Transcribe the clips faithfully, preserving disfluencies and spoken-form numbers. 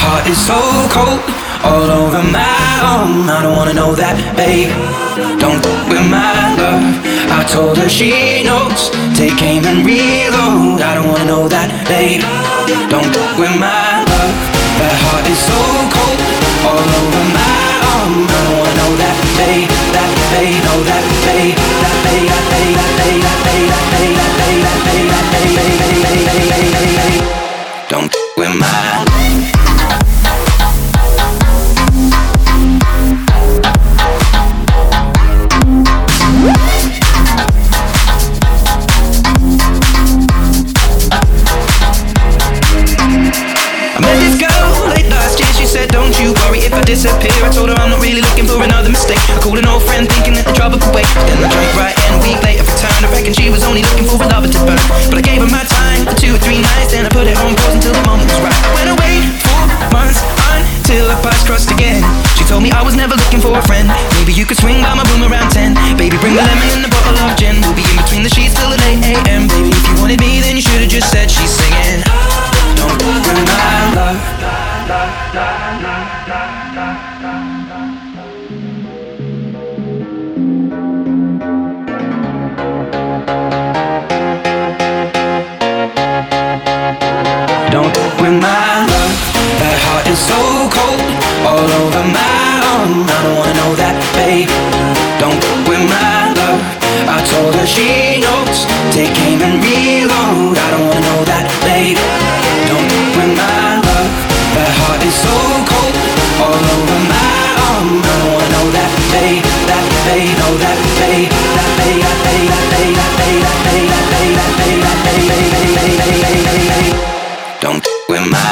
heart is so cold, all over my arm. I don't wanna know that, babe. Don't fuck with my love. I told her she knows. Take aim and reload. I don't wanna know that, babe. Don't fuck with my love. That heart is so cold, all over my arm. I don't wanna know that, babe. That babe, know that babe. That babe, that babe, that babe, that babe, that babe, that babe, that babe, that babe, that babe, that babe, that babe. Don't fuck with my disappear. I told her I'm not really looking for another mistake. I called an old friend thinking that the trouble could wait. Then I drank right and a week later returned. I reckon she was only looking for a lover to burn. But I gave her my time for two or three nights. Then I put it on pause until the moment was right. I went away four months until our paths crossed again. She told me I was never looking for a friend. Maybe you could swing by my room around ten. Baby, bring the lemon and the bottle of gin. We'll be in between the sheets till the late a m. Baby, if you wanted me, then you should've just said she's singing. Don't ruin my love. Don't fuck with my love. That heart is so cold, all over my arm. I don't wanna know that, babe. Don't fuck with my love. I told her she knows. Take aim and reload. I don't wanna know that, babe. Don't fuck with my love. That heart is so cold, all over my arm. I don't wanna know that, babe. That babe, know that, babe. That babe, that babe, that babe, that babe, that babe, that babe, that babe, that babe, that babe, that babe, that babe. Don't fuck with my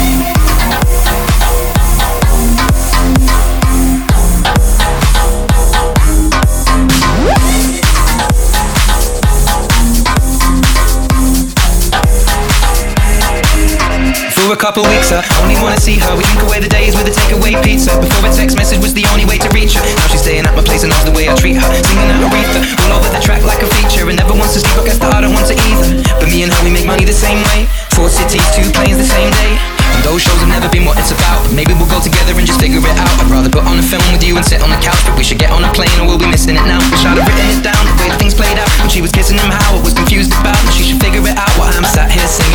For a couple weeks, I only wanna see her. We drink away the days with a takeaway pizza. Before a text message was the only way to reach her. Now she's staying at my place and knows the way I treat her. Singing out Aretha, all over the track like a feature. And never wants to sleep, I guess that I don't want to either. But me and her, we make money the same way. Four cities, two planes the same day. And those shows have never been what it's about. But maybe we'll go together and just figure it out. I'd rather put on a film with you and sit on the couch. But we should get on a plane or we'll be missing it now. Wish I'd have written it down, the way things played out. When she was kissing him, how I was confused about. Now she should figure it out while I'm sat here singing.